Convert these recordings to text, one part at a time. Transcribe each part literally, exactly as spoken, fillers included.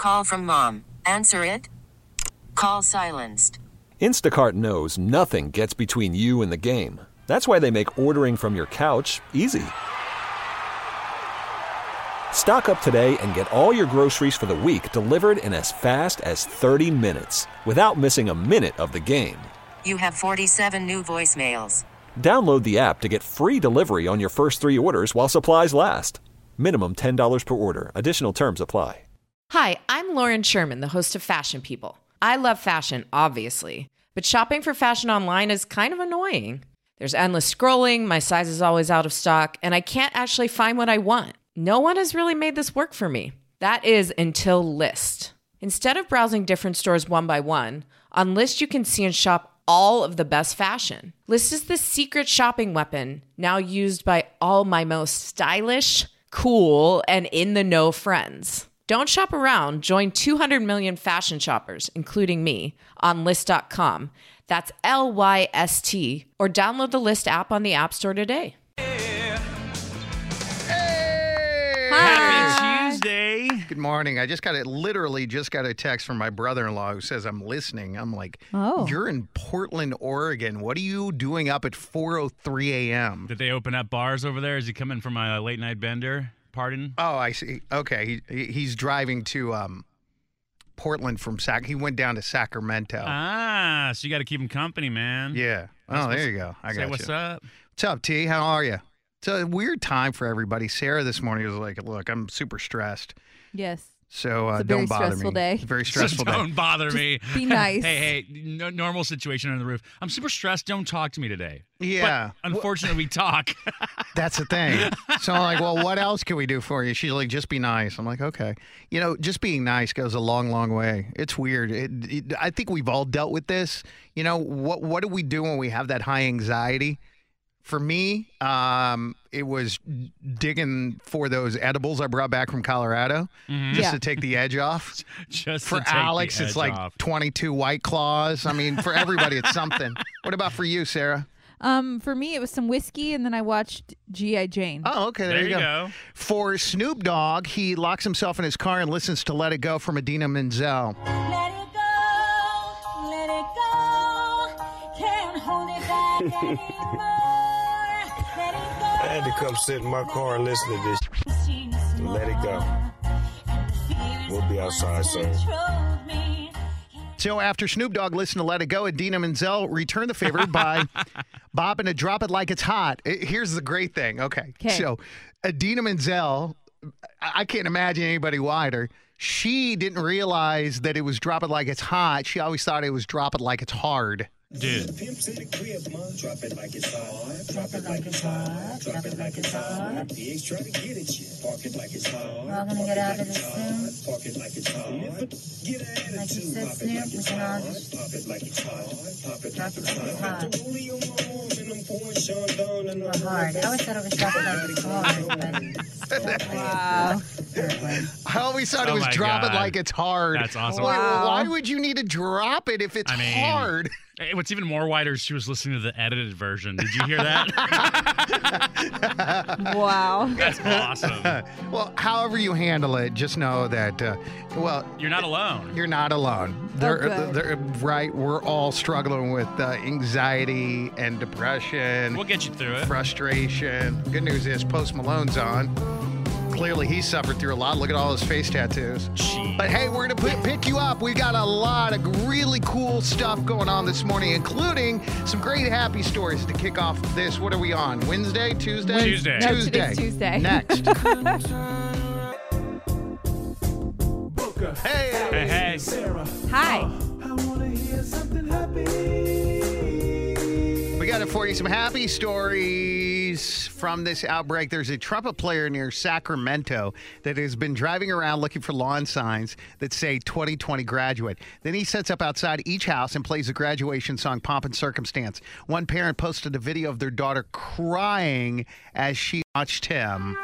Call from mom. Answer it. Call silenced. Instacart knows nothing gets between you and the game. That's why they make ordering from your couch easy. Stock up today and get all your groceries for the week delivered in as fast as thirty minutes without missing a minute of the game. You have forty-seven new voicemails. Download the app to get free delivery on your first three orders while supplies last. Minimum ten dollars per order. Additional terms apply. Hi, I'm Lauren Sherman, the host of Fashion People. I love fashion, obviously, but shopping for fashion online is kind of annoying. There's endless scrolling, my size is always out of stock, and I can't actually find what I want. No one has really made this work for me. That is until Lyst. Instead of browsing different stores one by one, on Lyst you can see and shop all of the best fashion. Lyst is the secret shopping weapon now used by all my most stylish, cool, and in-the-know friends. Don't shop around. Join two hundred million fashion shoppers, including me, on Lyst dot com. That's L Y S T. Or download the Lyst app on the App Store today. Hey! Happy Tuesday. Good morning. I just got a literally just got a text from my brother-in-law who says I'm listening. I'm like, Oh. You're in Portland, Oregon. What are you doing up at four oh three a.m.? Did they open up bars over there? Is he coming from a late night bender? Pardon? Oh, I see. Okay. He, he's driving to um, Portland from Sac. He went down to Sacramento. Ah, so you got to keep him company, man. Yeah. Oh, there you go. I Say got what's you. up. What's up, T? How are you? It's a weird time for everybody. Sarah this morning was like, look, I'm super stressed. Yes. So uh, It's a very don't bother stressful me. day. It's a very stressful so day. don't bother me. Be nice. hey, hey, no, normal situation on the roof. I'm super stressed. Don't talk to me today. Yeah. But unfortunately, we talk. That's the thing. So I'm like, well, what else can we do for you? She's like, just be nice. I'm like, okay. You know, just being nice goes a long, long way. It's weird. It, it, I think we've all dealt with this. You know, what what do we do when we have that high anxiety? For me, um, it was digging for those edibles I brought back from Colorado just Yeah. to take the edge off. Just For to take Alex, the it's edge like off. twenty-two White Claws. I mean, for everybody, it's something. What about for you, Sarah? Um, for me, it was some whiskey, and then I watched G I. Jane. Oh, okay. There, There you you go. go. For Snoop Dogg, he locks himself in his car and listens to Let It Go from Idina Menzel. Let it go, let it go. Can't hold it back anymore. Let it go. I had to come sit in my car and listen to this. Let it go. We'll be outside soon. So after Snoop Dogg listened to Let It Go, Idina Menzel returned the favor by bopping to Drop It Like It's Hot. I- Here's the great thing. Okay. 'Kay. So Idina Menzel, I I can't imagine anybody wider. She didn't realize that it was Drop It Like It's Hot. She always thought it was Drop It Like It's Hard. Dude. Drop it like it's hot. Drop it like it's hot. Drop it like it's hot. The ex try to get at you. Park it like it's hot. We're all gonna get out of this soon. Park it like it's hot. Get an Like you attitude. said, Pop it Snoop, like we it's can all hot. just Pop it like it's hot. Pop it drop like it it's like it's hot. hot. The rollie on my arm and I'm pouring Sean down and Or I'm hard. I always thought it was drop it like it's hard, but Wow. I always thought it Oh was my Drop It God. Like It's Hard. That's awesome. Why, Wow. why would you need to drop it if it's I mean, hard? Hey, what's even more wider is she was listening to the edited version. Did you hear that? Wow. That's awesome. Well, however you handle it, just know that, uh, well, You're not alone. you're not alone. They're, good. they're, right, we're all struggling with uh, anxiety and depression, We'll get you through it. frustration. Good news is Post Malone's on. Clearly, he suffered through a lot. Look at all his face tattoos. Jeez. But hey, we're going to pick you up. We got a lot of really cool stuff going on this morning, including some great happy stories to kick off this. What are we on? Wednesday? Tuesday? Tuesday. No, Tuesday. today's Tuesday. Next. Hey. Hey, hey. Hi. We got it for you. Some happy stories from this outbreak. There's a trumpet player near Sacramento that has been driving around looking for lawn signs that say twenty twenty graduate. Then he sets up outside each house and plays the graduation song, Pomp and Circumstance. One parent posted a video of their daughter crying as she watched him.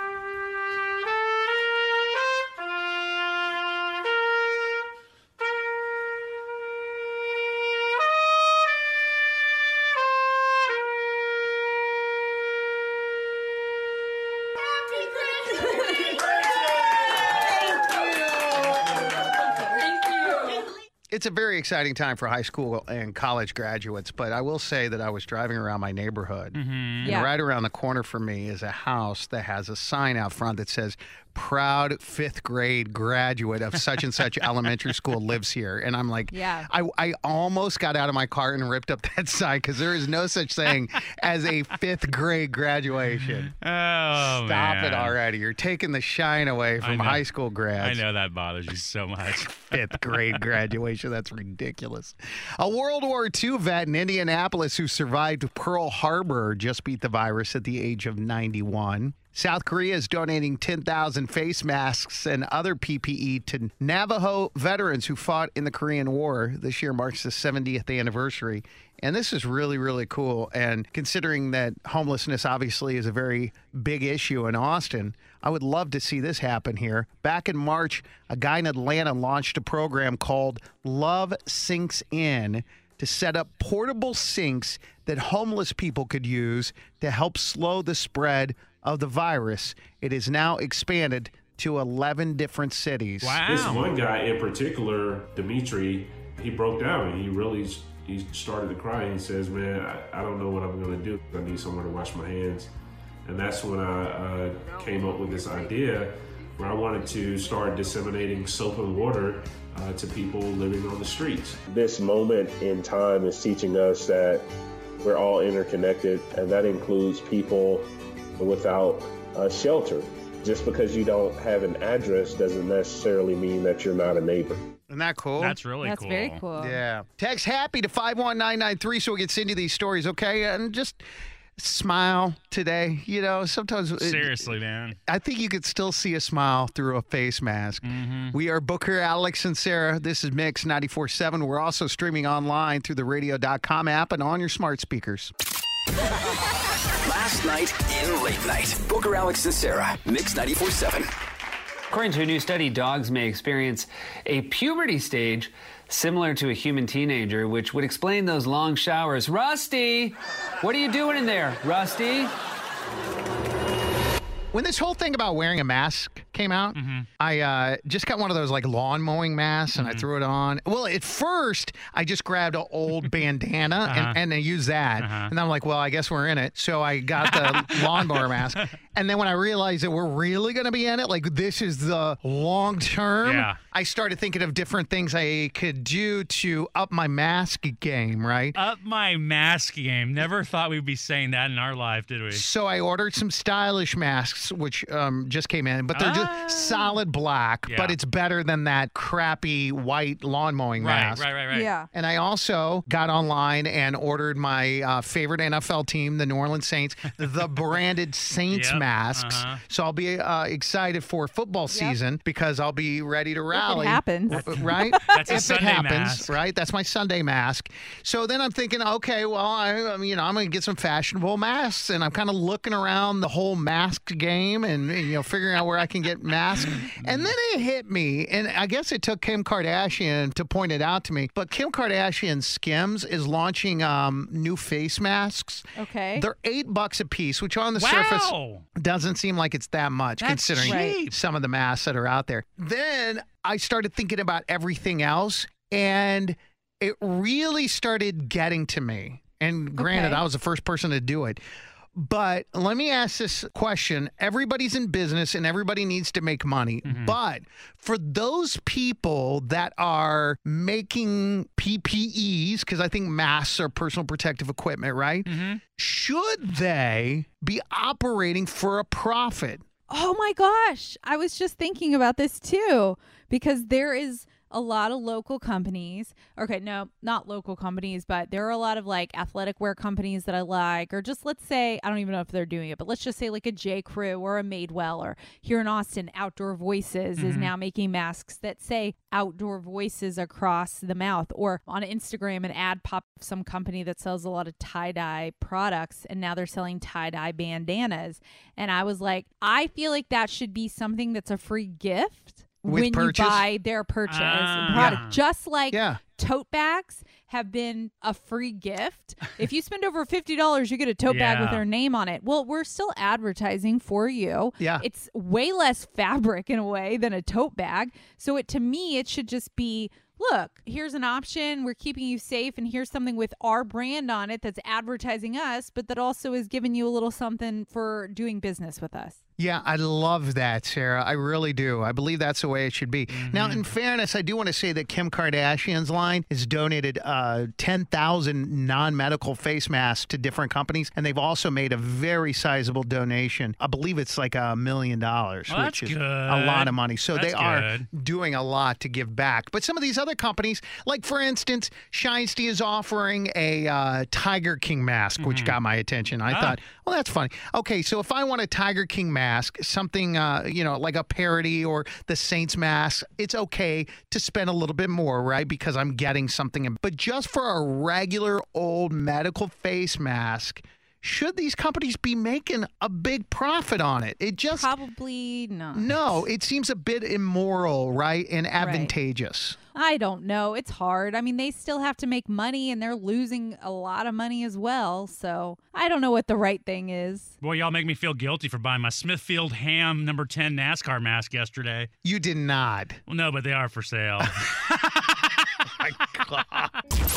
It's a very exciting time for high school and college graduates, but I will say that I was driving around my neighborhood, Mm-hmm. and Yeah. right around the corner from me is a house that has a sign out front that says, proud fifth grade graduate of such and such elementary school lives here. And I'm like, Yeah. I, I almost got out of my car and ripped up that sign because there is no such thing as a fifth grade graduation. Oh, Stop it man. already. You're taking the shine away I from know. high school I grads. know that bothers you so much. Fifth grade graduation. That's ridiculous. A World War Two vet in Indianapolis who survived Pearl Harbor just beat the virus at the age of ninety-one. South Korea is donating ten thousand face masks and other P P E to Navajo veterans who fought in the Korean War. This year marks the seventieth anniversary. And this is really, really cool. And considering that homelessness obviously is a very big issue in Austin, I would love to see this happen here. Back in March, a guy in Atlanta launched a program called Love Sinks In to set up portable sinks that homeless people could use to help slow the spread of the virus. It is now expanded to eleven different cities. This one guy in particular, Dimitri, he broke down and he really he started to cry. He says, man, I, I don't know what I'm going to do. I need somewhere to wash my hands. And that's when I uh, came up with this idea where I wanted to start disseminating soap and water uh, to people living on the streets. This moment in time is teaching us that we're all interconnected, and that includes people without a shelter. Just because you don't have an address doesn't necessarily mean that you're not a neighbor. Isn't that cool? That's really That's cool. very cool. Yeah. Text happy to five one nine nine three so we can send you these stories, okay? And just smile today. You know, sometimes. it- Seriously, man. I think you could still see a smile through a face mask. Mm-hmm. We are Booker, Alex, and Sarah. This is Mix ninety-four point seven. We're also streaming online through the radio dot com app and on your smart speakers. Last night in late night. Booker, Alex, and Sarah. Mix ninety-four point seven. According to a new study, dogs may experience a puberty stage similar to a human teenager, which would explain those long showers. Rusty, what are you doing in there, Rusty? When this whole thing about wearing a mask came out, Mm-hmm. I uh, just got one of those like lawn mowing masks and Mm-hmm. I threw it on. Well, at first, I just grabbed an old bandana Uh-huh. and, and I used that. Uh-huh. And I'm like, well, I guess we're in it. So I got the lawnmower mask. And then when I realized that we're really going to be in it, like this is the long term, Yeah. I started thinking of different things I could do to up my mask game, right? Up my mask game. Never thought we'd be saying that in our life, did we? So I ordered some stylish masks, which um, just came in, but they're Ah. just solid black, Yeah. but it's better than that crappy white lawn mowing Right, mask. right, right, right. Yeah. And I also got online and ordered my uh, favorite N F L team, the New Orleans Saints, the branded Saints Yep, masks. uh-huh. So I'll be uh, excited for football season because I'll be ready to rally. happens. Right? That's a if it Sunday happens, mask. right? That's my Sunday mask. So then I'm thinking, okay, well, I, I mean, you know, I'm going to get some fashionable masks, and I'm kind of looking around the whole mask game and, you know, figuring out where I can get masks. And then it hit me, and I guess it took Kim Kardashian to point it out to me, but Kim Kardashian Skims is launching um, new face masks. Okay. They're eight bucks a piece, which on the Wow. surface doesn't seem like it's that much That's considering cheap. some of the masks that are out there. Then I started thinking about everything else, and it really started getting to me. And granted, Okay. I was the first person to do it. But let me ask this question. Everybody's in business and everybody needs to make money. Mm-hmm. But for those people that are making P P Es, because I think masks are personal protective equipment, right? Mm-hmm. Should they be operating for a profit? Oh my gosh. I was just thinking about this too, because there is a lot of local companies. Okay, no, not local companies, but there are a lot of like athletic wear companies that I like, or just let's say, I don't even know if they're doing it, but let's just say like a J. Crew or a Madewell, or here in Austin, Outdoor Voices is Mhm. now making masks that say Outdoor Voices across the mouth, or on Instagram, an ad popped up some company that sells a lot of tie-dye products, and now they're selling tie-dye bandanas. And I was like, I feel like that should be something that's a free gift With when purchase? you buy their purchase Ah. product. Yeah. Just like Yeah. tote bags have been a free gift. If you spend over fifty dollars, you get a tote bag with Yeah. their name on it. Well, we're still advertising for you. Yeah. It's way less fabric in a way than a tote bag. So it to me, it should just be look, here's an option. We're keeping you safe, and here's something with our brand on it that's advertising us, but that also is giving you a little something for doing business with us. Yeah, I love that, Sarah. I really do. I believe that's the way it should be. Mm-hmm. Now, in fairness, I do want to say that Kim Kardashian's line has donated uh, ten thousand non-medical face masks to different companies, and they've also made a very sizable donation. I believe it's like a million dollars, well, which is good. a lot of money. So that's they are good. doing a lot to give back. But some of these other companies, like, for instance, Shinesty is offering a uh, Tiger King mask, mm-hmm. which got my attention. I ah. thought, well, that's funny. Okay, so if I want a Tiger King mask, something, uh, you know, like a parody or the Saints mask, it's okay to spend a little bit more, right? Because I'm getting something. But just for a regular old medical face mask, should these companies be making a big profit on it? It just probably not. No, it seems a bit immoral, right? And advantageous. Right. I don't know. It's hard. I mean, they still have to make money, and they're losing a lot of money as well. So I don't know what the right thing is. Boy, y'all make me feel guilty for buying my Smithfield Ham number ten NASCAR mask yesterday. You did not. Well, no, but they are for sale. Oh my God.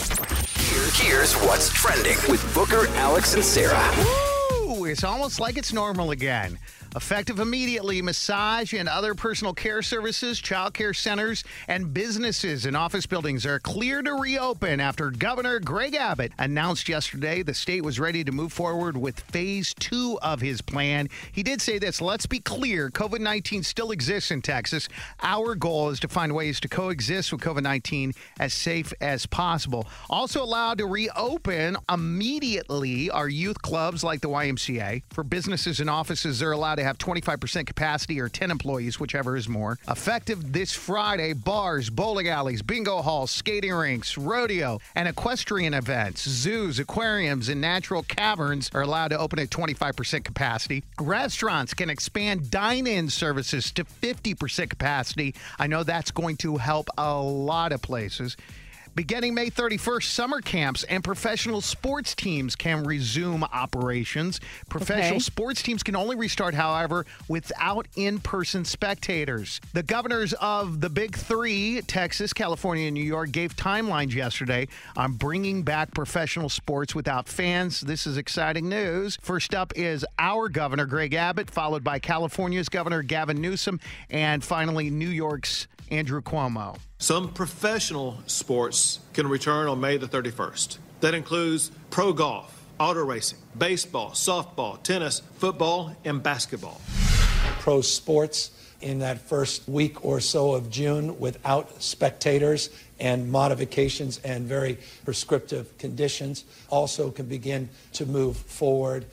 Here, here's what's trending with Booker, Alex, and Sarah. Woo! It's almost like it's normal again. Effective immediately, massage and other personal care services, child care centers, and businesses and office buildings are clear to reopen after Governor Greg Abbott announced yesterday the state was ready to move forward with phase two of his plan. He did say this, let's be clear, COVID nineteen still exists in Texas. Our goal is to find ways to coexist with COVID nineteen as safe as possible. Also allowed to reopen immediately are youth clubs like the Y M C A. For businesses and offices, they're allowed to have twenty-five percent capacity or ten employees, whichever is more. Effective this Friday, bars, bowling alleys, bingo halls, skating rinks, rodeo, and equestrian events, zoos, aquariums, and natural caverns are allowed to open at twenty-five percent capacity. Restaurants can expand dine-in services to fifty percent capacity. I know that's going to help a lot of places. Beginning May thirty-first, summer camps and professional sports teams can resume operations. Professional Okay. sports teams can only restart, however, without in-person spectators. The governors of the big three, Texas, California, and New York, gave timelines yesterday on bringing back professional sports without fans. This is exciting news. First up is our governor, Greg Abbott, followed by California's Governor Gavin Newsom, and finally New York's Andrew Cuomo. Some professional sports can return on May the thirty-first. That includes pro golf, auto racing, baseball, softball, tennis, football, and basketball. Pro sports in that first week or so of June without spectators and modifications and very prescriptive conditions also can begin to move forward.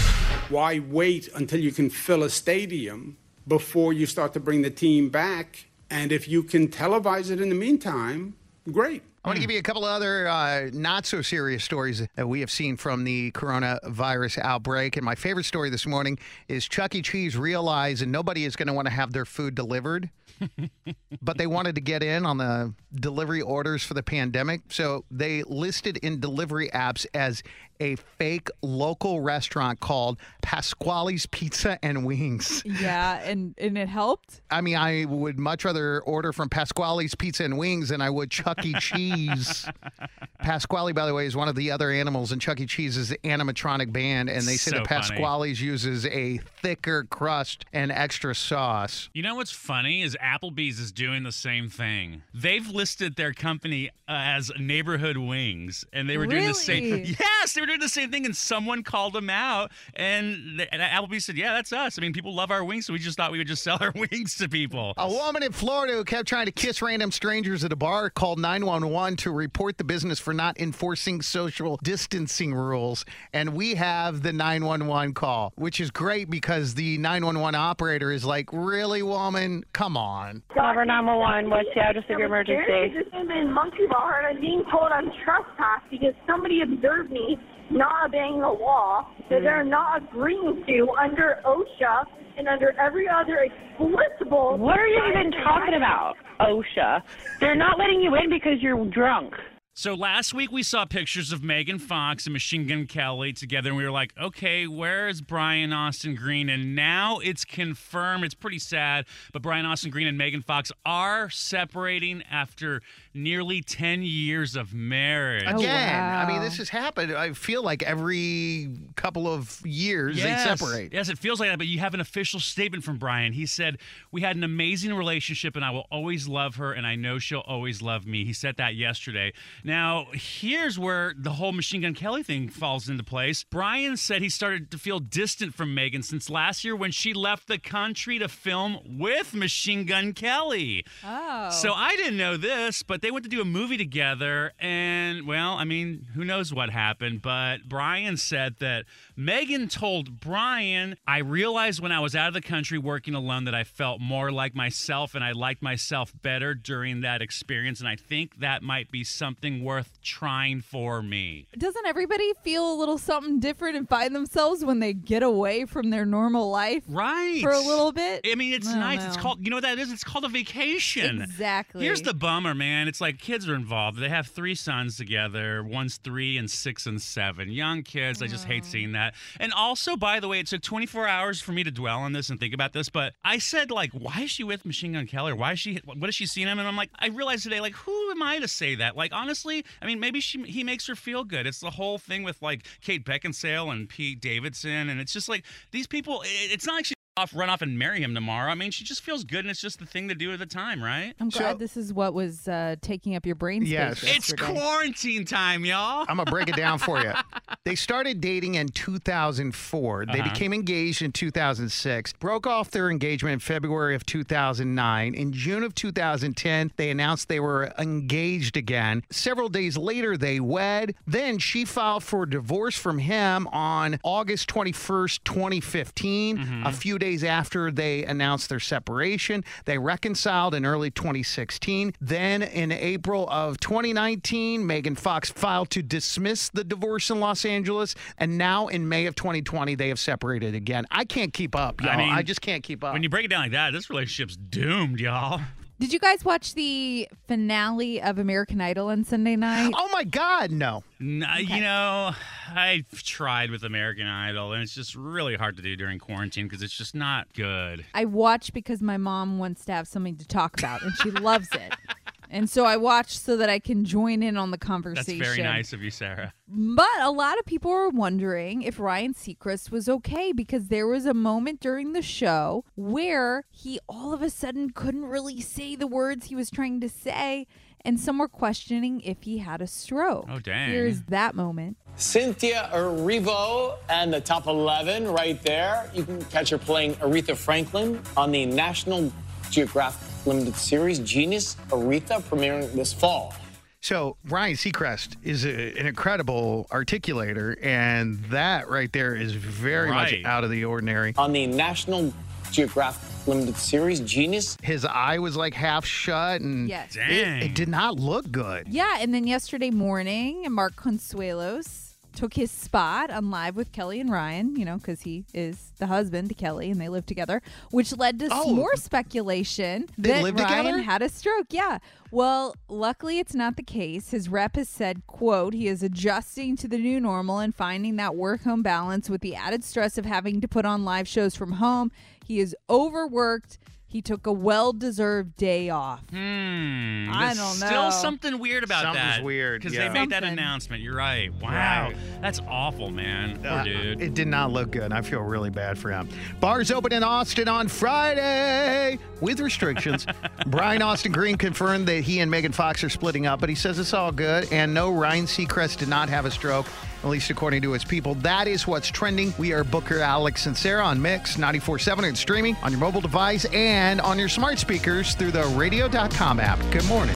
Why wait until you can fill a stadium before you start to bring the team back? And if you can televise it in the meantime, great. I want to give you a couple of other uh, not-so-serious stories that we have seen from the coronavirus outbreak. And my favorite story this morning is Chuck E. Cheese realized that nobody is going to want to have their food delivered. But they wanted to get in on the delivery orders for the pandemic. So they listed in delivery apps as a fake local restaurant called Pasquale's Pizza and Wings. Yeah, and, and it helped? I mean, I would much rather order from Pasquale's Pizza and Wings than I would Chuck E. Cheese. Pasquale, by the way, is one of the other animals in Chuck E. Cheese's animatronic band, and they say So that Pasquale's funny. uses a thicker crust and extra sauce. You know what's funny is Applebee's is doing the same thing. They've listed their company uh, as Neighborhood Wings, and they were doing the same. Really? Yes, they were doing the same thing, and someone called them out, and, th- and Applebee's said, "Yeah, that's us. I mean, people love our wings, so we just thought we would just sell our wings to people." A woman in Florida who kept trying to kiss random strangers at a bar called nine one one to report the business for not enforcing social distancing rules, and we have the nine one one call, which is great because the nine one one operator is like, "Really, woman? Come on." Cover nine one one, what's the address of your emergency? I'm in Monkey Bar and I'm being told I'm trespassed because somebody observed me not obeying the law that Mm. they're not agreeing to under OSHA and under every other explicable. What are you even talking about, OSHA? They're not letting you in because you're drunk. So last week we saw pictures of Megan Fox and Machine Gun Kelly together, and we were like, okay, where is Brian Austin Green? And now it's confirmed. It's pretty sad, but Brian Austin Green and Megan Fox are separating after nearly ten years of marriage. Again, I mean, this has happened. I feel like every couple of years Yes. they separate. Yes, it feels like that, but you have an official statement from Brian. He said, we had an amazing relationship, and I will always love her, and I know she'll always love me. He said that yesterday. Now, here's where the whole Machine Gun Kelly thing falls into place. Brian said he started to feel distant from Megan since last year when she left the country to film with Machine Gun Kelly. Oh. So I didn't know this, but they went to do a movie together, and, well, I mean, who knows what happened, but Brian said that Megan told Brian, I realized when I was out of the country working alone that I felt more like myself, and I liked myself better during that experience, and I think that might be something worth trying for me. Doesn't everybody feel a little something different and find themselves when they get away from their normal life? Right. For a little bit? I mean, it's I don't nice. It's know. called, you know what that is? It's called a vacation. Exactly. Here's the bummer, man. It's like kids are involved. They have three sons together. One's three and six and seven. Young kids. I just hate seeing that. And also, by the way, it took twenty-four hours for me to dwell on this and think about this, but I said, like, why is she with Machine Gun Kelly? Or why is she, what has she seen him? And I'm like, I realized today, like, who am I to say that? Like, honestly, I mean, maybe she he makes her feel good. It's the whole thing with, like, Kate Beckinsale and Pete Davidson, and it's just like, these people, it, it's not like she off run off and marry him tomorrow. I mean, she just feels good, and it's just the thing to do at the time, right? I'm glad this is what was uh, taking up your brain space Yes. It's yesterday. quarantine time, y'all. I'm going to break it down for you. They started dating in two thousand four. They Uh-huh. became engaged in two thousand six, broke off their engagement in February of two thousand nine. In June of two thousand ten, they announced they were engaged again. Several days later, they wed. Then she filed for divorce from him on August twenty-first, twenty fifteen. Mm-hmm. A few days after they announced their separation, they reconciled in early twenty sixteen. Then in April of twenty nineteen, Megan Fox filed to dismiss the divorce in Los Angeles, and now in May of twenty twenty, they have separated again. I can't keep up, y'all. I I, mean, just can't keep up. When you break it down like that, this relationship's doomed, y'all. Did you guys watch the finale of American Idol on Sunday night? Oh, my God, no. No, Okay. You know, I've tried with American Idol, and it's just really hard to do during quarantine because it's just not good. I watched because my mom wants to have something to talk about, and she loves it. And so I watched so that I can join in on the That's conversation. very nice of you, Sarah. But a lot of people are wondering if Ryan Seacrest was okay because there was a moment during the show where he all of a sudden couldn't really say the words he was trying to say, and some were questioning if he had a stroke. Oh, dang. Here's that moment. Cynthia Erivo and the top eleven right there. You can catch her playing Aretha Franklin on the National Geographic Limited Series Genius Aretha, premiering this fall. So Ryan Seacrest is a, an incredible articulator, and that right there is very Right. much out of the ordinary. On the National Geographic Limited Series Genius. His eye was like half shut, and Yes. it, Dang. it did not look good. Yeah, and then yesterday morning, Mark Consuelos took his spot on Live with Kelly and Ryan, you know, because he is the husband to Kelly and they live together, which led to Oh. more speculation They that live Ryan together? had a stroke. Yeah. Well, luckily it's not the case. His rep has said, quote, he is adjusting to the new normal and finding that work-home balance with the added stress of having to put on live shows from home. He is overworked. He took a well-deserved day off. Hmm. I There's don't know. Still something weird about Something's that. weird, Because yeah. they made that Something. announcement. You're right. Wow. Right. That's awful, man. Poor Uh, dude. It did not look good. I feel really bad for him. Bars open in Austin on Friday with restrictions. Brian Austin Green confirmed that he and Megan Fox are splitting up, but he says it's all good. And no, Ryan Seacrest did not have a stroke, at least according to his people. That is what's trending. We are Booker, Alex, and Sarah on Mix ninety-four point seven and streaming on your mobile device and on your smart speakers through the radio dot com app. Good morning.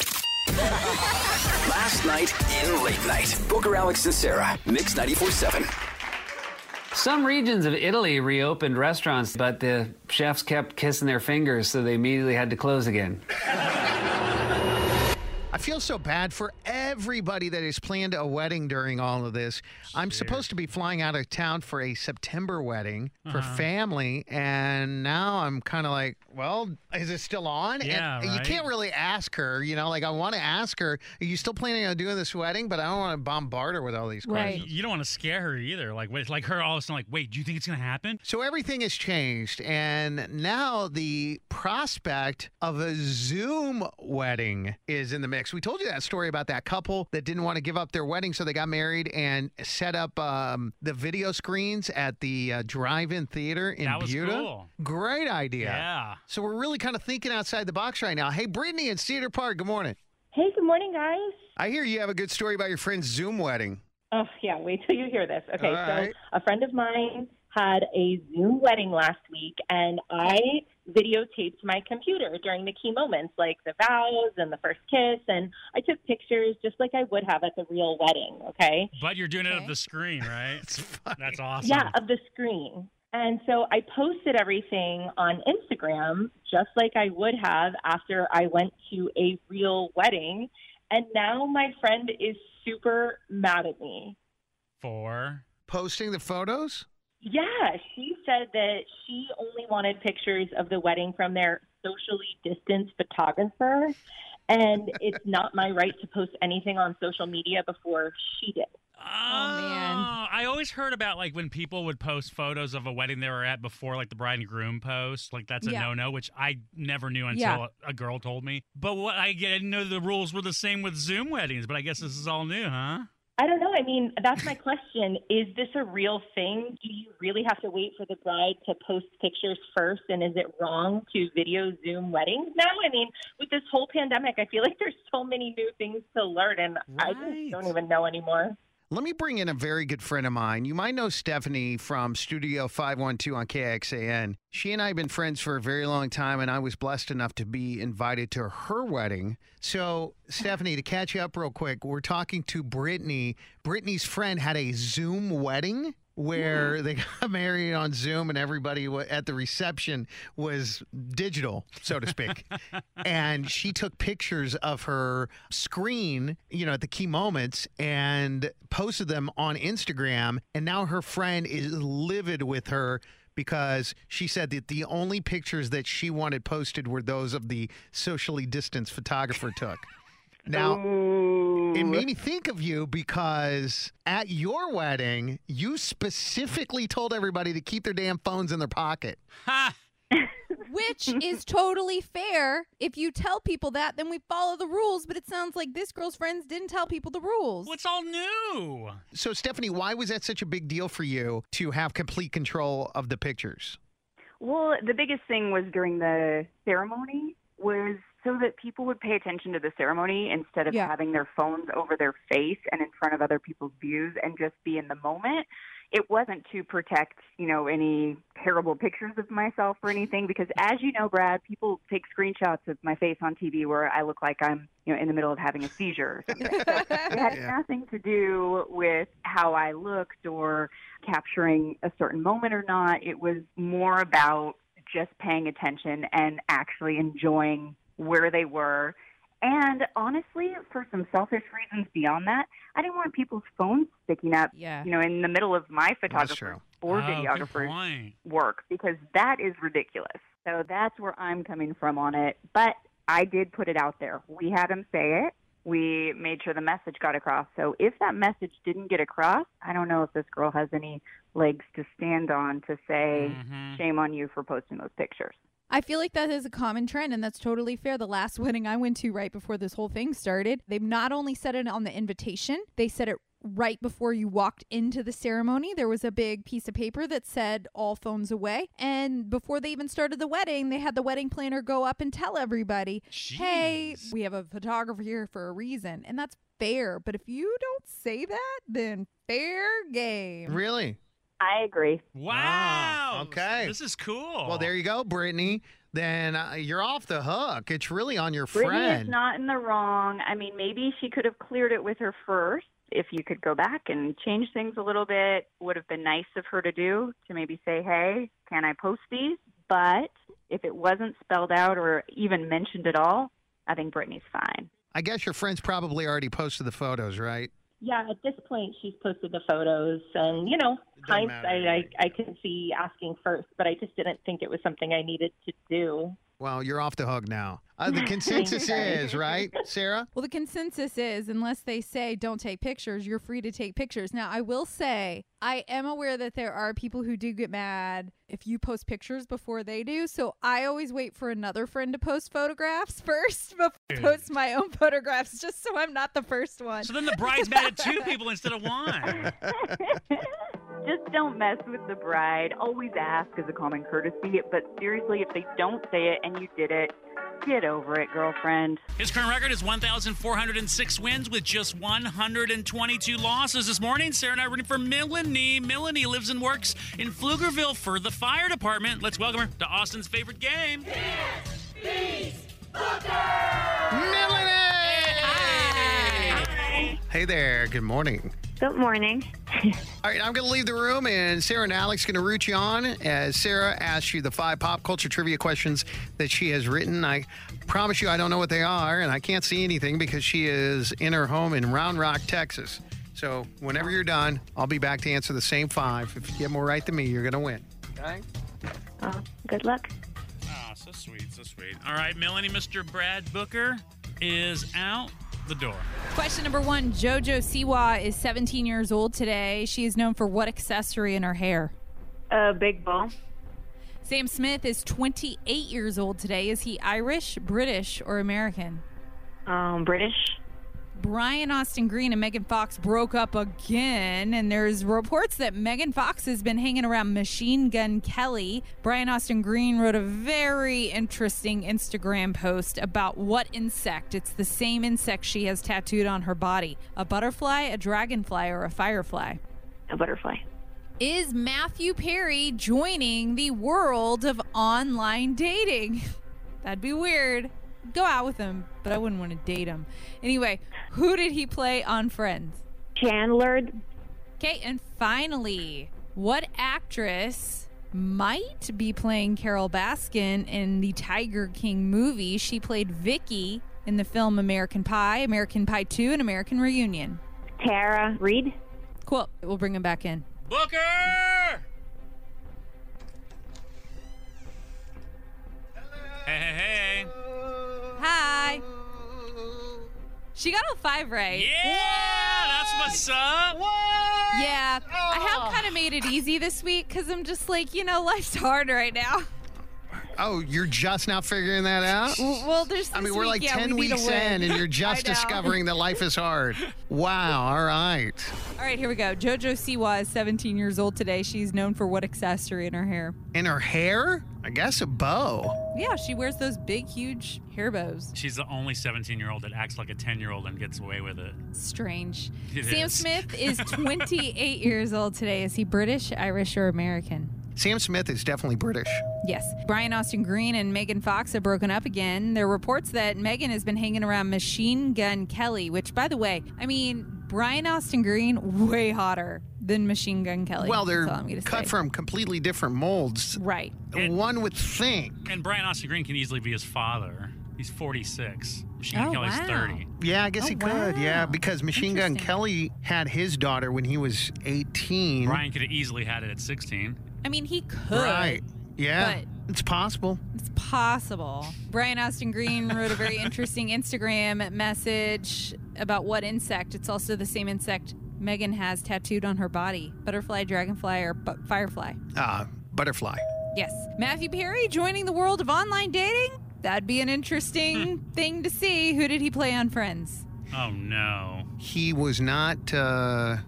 Last night in Late Night. Booker, Alex, and Sarah. Mix ninety-four point seven. Some regions of Italy reopened restaurants, but the chefs kept kissing their fingers, so they immediately had to close again. I feel so bad for everybody that has planned a wedding during all of this. I'm supposed to be flying out of town for a September wedding for Uh-huh. family, and now I'm kind of like, well, is it still on? Yeah, and you right. can't really ask her, you know, like I want to ask her, are you still planning on doing this wedding? But I don't want to bombard her with all these questions. You don't want to scare her either. Like, wait, like her all of a sudden, like, wait, do you think it's going to happen? So everything has changed, and now the prospect of a Zoom wedding is in the mix. We told you that story about that couple that didn't want to give up their wedding, so they got married and set up um, the video screens at the uh, drive-in theater in That was Buda. cool. Great idea. Yeah. So we're really kind of thinking outside the box right now. Hey, Brittany in Cedar Park, good morning. Hey, good morning, guys. I hear you have a good story about your friend's Zoom wedding. Oh, yeah, wait till you hear this. Okay, All so right. a friend of mine had a Zoom wedding last week, and I videotaped my computer during the key moments, like the vows and the first kiss, and I took pictures just like I would have at the real wedding, okay? But you're doing it of the screen, right? That's awesome. Yeah, of the screen. And so I posted everything on Instagram just like I would have after I went to a real wedding. And now my friend is super mad at me. For? Posting the photos? Yeah, she said that she only wanted pictures of the wedding from their socially distanced photographer. And it's not my right to post anything on social media before she did. Oh, man. I always heard about like when people would post photos of a wedding they were at before like the bride and groom post. Like that's a Yeah. no-no, which I never knew until Yeah. a, a girl told me. But what I, I didn't know the rules were the same with Zoom weddings, but I guess this is all new, huh? I don't know. I mean, that's my question. Is this a real thing? Do you really have to wait for the bride to post pictures first? And is it wrong to video Zoom weddings now? I mean, with this whole pandemic, I feel like there's so many new things to learn, and I just don't even know anymore. Let me bring in a very good friend of mine. You might know Stephanie from Studio five one two on K X A N. She and I have been friends for a very long time, and I was blessed enough to be invited to her wedding. So, Stephanie, to catch you up real quick, we're talking to Brittany. Brittany's friend had a Zoom wedding where they got married on Zoom, and everybody wa- at the reception was digital, so to speak. And she took pictures of her screen, you know, at the key moments and posted them on Instagram. And now her friend is livid with her because she said that the only pictures that she wanted posted were those of the socially distanced photographer took. Now, it made me think of you because at your wedding, you specifically told everybody to keep their damn phones in their pocket. Which is totally fair. If you tell people that, then we follow the rules. But it sounds like this girl's friends didn't tell people the rules. What's all new? So, Stephanie, why was that such a big deal for you to have complete control of the pictures? Well, the biggest thing was during the ceremony was so that people would pay attention to the ceremony instead of Yeah. having their phones over their face and in front of other people's views and just be in the moment. It wasn't to protect, you know, any terrible pictures of myself or anything, because as you know, Brad, people take screenshots of my face on T V where I look like I'm, you know, in the middle of having a seizure or something. So it had Yeah. nothing to do with how I looked or capturing a certain moment or not. It was more about just paying attention and actually enjoying where they were. And honestly, for some selfish reasons beyond that, I didn't want people's phones sticking up, yeah. you know, in the middle of my photographer's true. or Oh, good videographer's point. work, because that is ridiculous. So that's where I'm coming from on it. But I did put it out there. We had him say it. We made sure the message got across. So if that message didn't get across, I don't know if this girl has any legs to stand on to say, shame on you for posting those pictures. I feel like that is a common trend, and that's totally fair. The last wedding I went to right before this whole thing started, they've not only said it on the invitation, they said it right before you walked into the ceremony. There was a big piece of paper that said all phones away. And before they even started the wedding, they had the wedding planner go up and tell everybody, hey, we have a photographer here for a reason. And that's fair. But if you don't say that, then fair game. Really? I agree. Wow. Okay. This is cool. Well, there you go, Brittany. Then uh, you're off the hook. It's really on your Brittany friend. is not in the wrong. I mean, maybe she could have cleared it with her first. If you could go back and change things a little bit, would have been nice of her to do, to maybe say, hey, can I post these? But if it wasn't spelled out or even mentioned at all, I think Brittany's fine. I guess your friends probably already posted the photos, right? Yeah, at this point, she's posted the photos, and you know, hindsight, I, I can see asking first, but I just didn't think it was something I needed to do. Well, you're off the hook now. Uh, the consensus is, right, Sarah? Well, the consensus is unless they say don't take pictures, you're free to take pictures. Now, I will say I am aware that there are people who do get mad if you post pictures before they do. So I always wait for another friend to post photographs first before I post my own photographs, just so I'm not the first one. So then the bride's mad at two people instead of one. Just don't mess with the bride. Always ask as a common courtesy. But seriously, if they don't say it and you did it, get over it, girlfriend. His current record is one thousand four hundred six wins with just one hundred twenty-two losses. This morning, Sarah and I are rooting for Melanie. Melanie lives and works in Pflugerville for the fire department. Let's welcome her to Austin's favorite game. Dance, Beast, Booker! Melanie! Hi. Hey there. Good morning. Good morning. All right, I'm going to leave the room, and Sarah and Alex are going to root you on as Sarah asks you the five pop culture trivia questions that she has written. I promise you I don't know what they are, and I can't see anything because she is in her home in Round Rock, Texas. So whenever you're done, I'll be back to answer the same five. If you get more right than me, you're going to win. Okay? Oh, good luck. Ah, so sweet, so sweet. All right, Melanie, Mister Brad Booker is out the door. Question number one. JoJo Siwa is seventeen years old today. She is known for what accessory in her hair? A big ball. Sam Smith is twenty-eight years old today. Is he Irish, British, or American? Um, British. Brian Austin Green and Megan Fox broke up again, and there's reports that Megan Fox has been hanging around Machine Gun Kelly. Brian Austin Green wrote a very interesting Instagram post about what insect. It's the same insect she has tattooed on her body. A butterfly, a dragonfly, or a firefly? A butterfly. Is Matthew Perry joining the world of online dating? That'd be weird. Go out with him, but I wouldn't want to date him. Anyway, who did he play on Friends? Chandler. Okay, and finally, what actress might be playing Carol Baskin in the Tiger King movie? She played Vicky in the film American Pie, American Pie two, and American Reunion. Tara Reid. Cool. We'll bring him back in. Booker! Hey, hey, hey. Hi. She got a five right. Yeah, that's what's up. Yeah, I have kind of made it easy this week because I'm just like, you know, life's hard right now. Oh, you're just now figuring that out? Well, there's. I mean, we're week, like yeah, ten we weeks in, and you're just discovering that life is hard. Wow. All right. All right, here we go. JoJo Siwa is seventeen years old today. She's known for what accessory in her hair? In her hair? I guess a bow. Yeah, she wears those big, huge hair bows. She's the only seventeen-year-old that acts like a ten-year-old and gets away with it. Strange. It Sam is. Smith is twenty-eight years old today. Is he British, Irish, or American? Sam Smith is definitely British. Yes. Brian Austin Green and Megan Fox have broken up again. There are reports that Megan has been hanging around Machine Gun Kelly, which, by the way, I mean, Brian Austin Green, way hotter than Machine Gun Kelly. Well, they're That's all I'm gonna cut say. from completely different molds. Right. One would think. And Brian Austin Green can easily be his father. He's forty-six. Machine Gun Oh, Kelly's wow. thirty. Yeah, I guess Oh, he could. Yeah, wow. because Machine Gun Interesting. Kelly had his daughter when he was eighteen. Brian could have easily had it at sixteen. I mean, he could. Right. Yeah, But it's possible. it's possible. Brian Austin Green wrote a very interesting Instagram message about what insect. It's also the same insect Megan has tattooed on her body. Butterfly, dragonfly, or bu- firefly. Uh, butterfly. Yes. Matthew Perry joining the world of online dating? That'd be an interesting thing to see. Who did he play on Friends? Oh, no. He was not uh,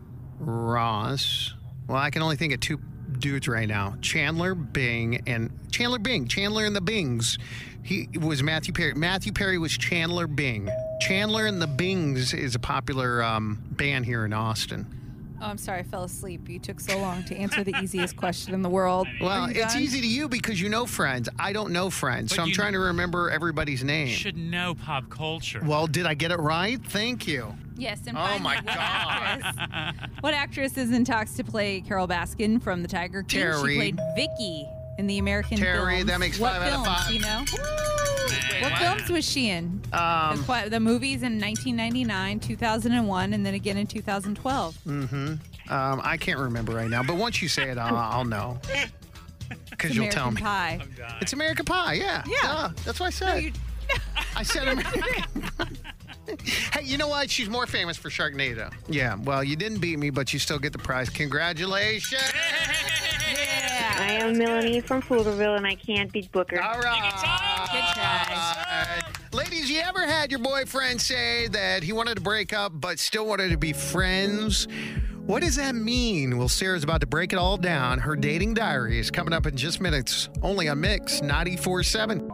Ross. Well, I can only think of two dudes right now. Chandler Bing and Chandler Bing. Chandler and the Bings. He was Matthew Perry. Matthew Perry was Chandler Bing. Chandler and the Bings is a popular um, band here in Austin. Oh, I'm sorry. I fell asleep. You took so long to answer the easiest question in the world. Well, Are you it's done? easy to you because you know Friends. I don't know Friends, But so I'm you- trying to remember everybody's name. You should know pop culture. Well, did I get it right? Thank you. Yes, and Oh, finally, my what God. actress- What actress is in talks to play Carol Baskin from the Tiger King? Tara She Reid. played Vicky in the American Tara Reid, films. that makes what five out of films, five. do you know? Wait, what, what? films was she in? Um, the, qu- the movies in nineteen ninety-nine, two thousand one, and then again in two thousand twelve. Mm-hmm. Um, I can't remember right now, but once you say it, I'll, I'll know. Because you'll tell me. Pie. It's American Pie, yeah. Yeah. Duh. That's what I said. No, you- I said American Pie. Hey, you know what? She's more famous for Sharknado. Yeah, well, you didn't beat me, but you still get the prize. Congratulations. I am Melanie from Pflugerville, and I can't beat Booker. All right. Good try. Ladies, you ever had your boyfriend say that he wanted to break up but still wanted to be friends? What does that mean? Well, Sarah's about to break it all down. Her dating diary is coming up in just minutes, only on Mix ninety-four point seven.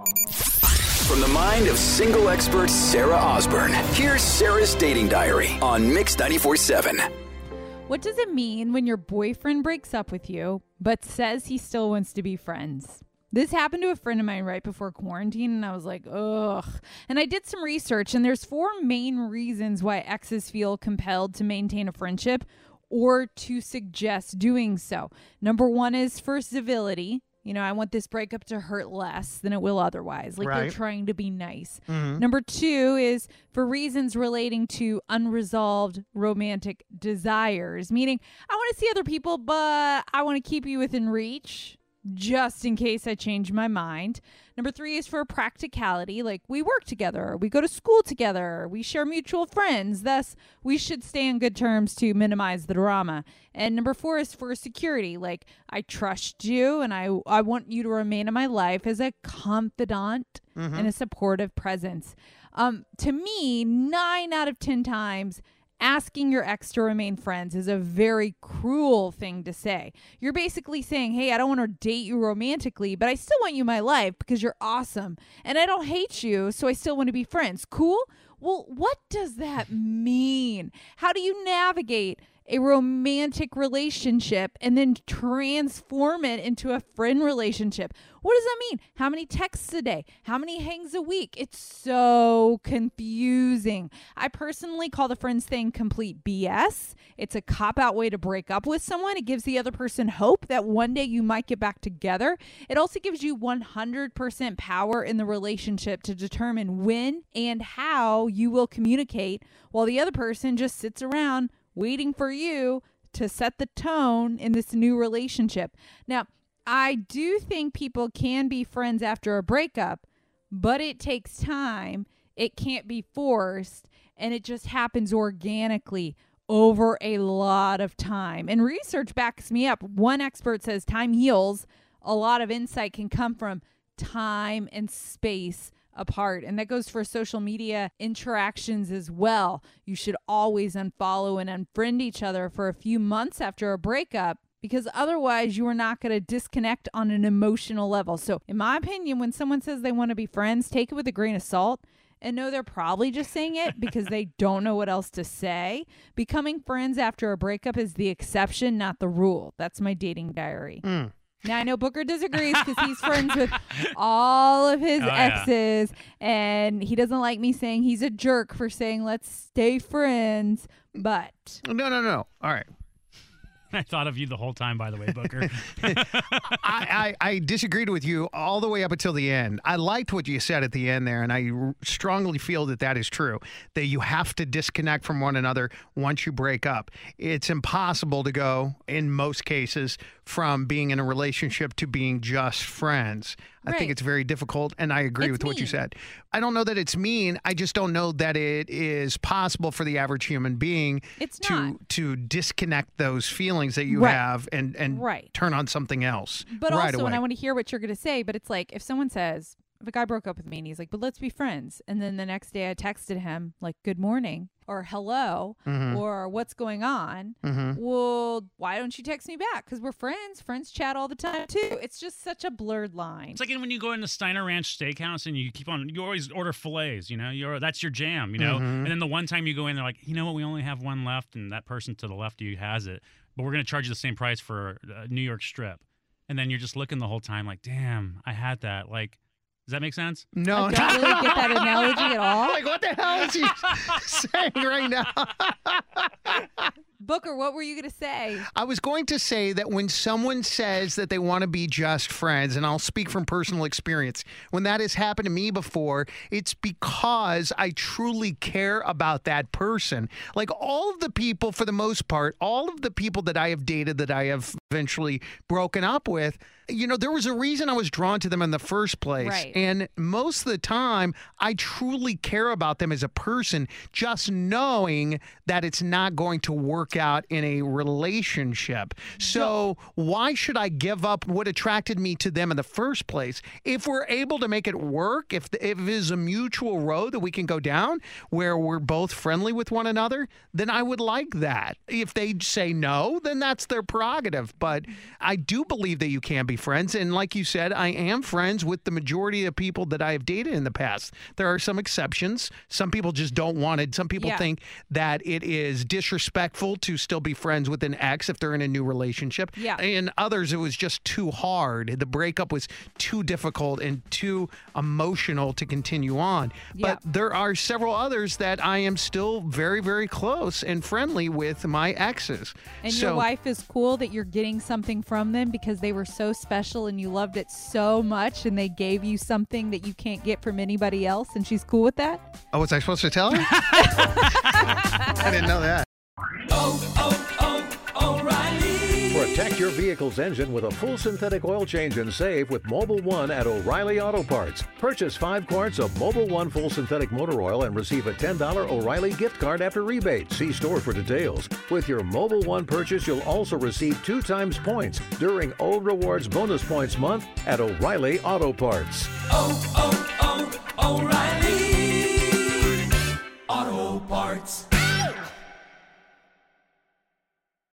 From the mind of single expert Sarah Osborne, here's Sarah's dating diary on Mix ninety-four point seven. What does it mean when your boyfriend breaks up with you but says he still wants to be friends? This happened to a friend of mine right before quarantine, and I was like, ugh. And I did some research, and there's four main reasons why exes feel compelled to maintain a friendship or to suggest doing so. Number one is for civility. You know, I want this breakup to hurt less than it will otherwise. Like, they're Right. trying to be nice. Mhm. Number two is for reasons relating to unresolved romantic desires, meaning I want to see other people, but I want to keep you within reach just in case I change my mind. Number three is for practicality, like we work together, we go to school together, we share mutual friends, thus we should stay on good terms to minimize the drama. And number four is for security, like I trust you and I, I want you to remain in my life as a confidant Mhm. and a supportive presence. Um, to me, nine out of ten times, asking your ex to remain friends is a very cruel thing to say. You're basically saying, hey, I don't want to date you romantically, but I still want you in my life because you're awesome. And I don't hate you, so I still want to be friends. Cool? Well, what does that mean? How do you navigate a romantic relationship and then transform it into a friend relationship? What does that mean? How many texts a day? How many hangs a week? It's so confusing. I personally call the friends thing complete B S. It's a cop-out way to break up with someone. It gives the other person hope that one day you might get back together. It also gives you one hundred percent power in the relationship to determine when and how you will communicate, while the other person just sits around waiting for you to set the tone in this new relationship. Now, I do think people can be friends after a breakup, but it takes time. It can't be forced, and it just happens organically over a lot of time. And research backs me up. One expert says time heals. A lot of insight can come from time and space apart. And that goes for social media interactions as well. You should always unfollow and unfriend each other for a few months after a breakup, because otherwise you are not going to disconnect on an emotional level. So in my opinion, when someone says they want to be friends, take it with a grain of salt and know they're probably just saying it because they don't know what else to say. Becoming friends after a breakup is the exception, not the rule. That's my dating diary. Mm. Now, I know Booker disagrees because he's friends with all of his Oh, yeah. exes, and he doesn't like me saying he's a jerk for saying let's stay friends, but... No, no, no. All right. I thought of you the whole time, by the way, Booker. I, I, I disagreed with you all the way up until the end. I liked what you said at the end there, and I r- strongly feel that that is true, that you have to disconnect from one another once you break up. It's impossible to go, in most cases, from being in a relationship to being just friends. I think Right. it's very difficult, and I agree It's with what you mean. said. I don't know that it's mean. I just don't know that it is possible for the average human being It's to not. to disconnect those feelings that you Right. have and and Right. turn on something else But right also, away. and I want to hear what you're going to say, but it's like if someone says, if a guy broke up with me and he's like, but let's be friends. And then the next day I texted him like, good morning or hello Mhm. or what's going on. Mhm. Well, why don't you text me back? Because we're friends. Friends chat all the time too. It's just such a blurred line. It's like when you go into Steiner Ranch Steakhouse and you keep on, you always order fillets, you know, you're, that's your jam, you know? Mhm. And then the one time you go in, they're like, you know what, we only have one left, and that person to the left of you has it, but we're going to charge you the same price for uh, New York strip. And then you're just looking the whole time like, damn, I had that. Like, does that make sense? No, I don't really get that analogy at all. Like, what the hell is he saying right now? Booker, what were you going to say? I was going to say that when someone says that they want to be just friends, and I'll speak from personal experience, when that has happened to me before, it's because I truly care about that person. Like all of the people, for the most part, all of the people that I have dated that I have eventually broken up with, you know, there was a reason I was drawn to them in the first place. Right. And most of the time, I truly care about them as a person, just knowing that it's not going to work out in a relationship. So why should I give up what attracted me to them in the first place? If we're able to make it work, if, if it is a mutual road that we can go down where we're both friendly with one another, then I would like that. If they say no, then that's their prerogative. But I do believe that you can be friends. And like you said, I am friends with the majority of people that I have dated in the past. There are some exceptions. Some people just don't want it. Some people Yeah. think that it is disrespectful to still be friends with an ex if they're in a new relationship. Yeah. And others, it was just too hard. The breakup was too difficult and too emotional to continue on. Yeah. But there are several others that I am still very, very close and friendly with my exes. And so, your wife is cool that you're getting something from them because they were so special and you loved it so much and they gave you something that you can't get from anybody else, and she's cool with that? Oh, was I supposed to tell her? I didn't know that. Protect your vehicle's engine with a full synthetic oil change and save with Mobil one at O'Reilly Auto Parts. Purchase five quarts of Mobil one full synthetic motor oil and receive a ten dollars O'Reilly gift card after rebate. See store for details. With your Mobil one purchase, you'll also receive two times points during O Rewards Bonus Points Month at O'Reilly Auto Parts. Oh, oh, oh, O'Reilly Auto Parts.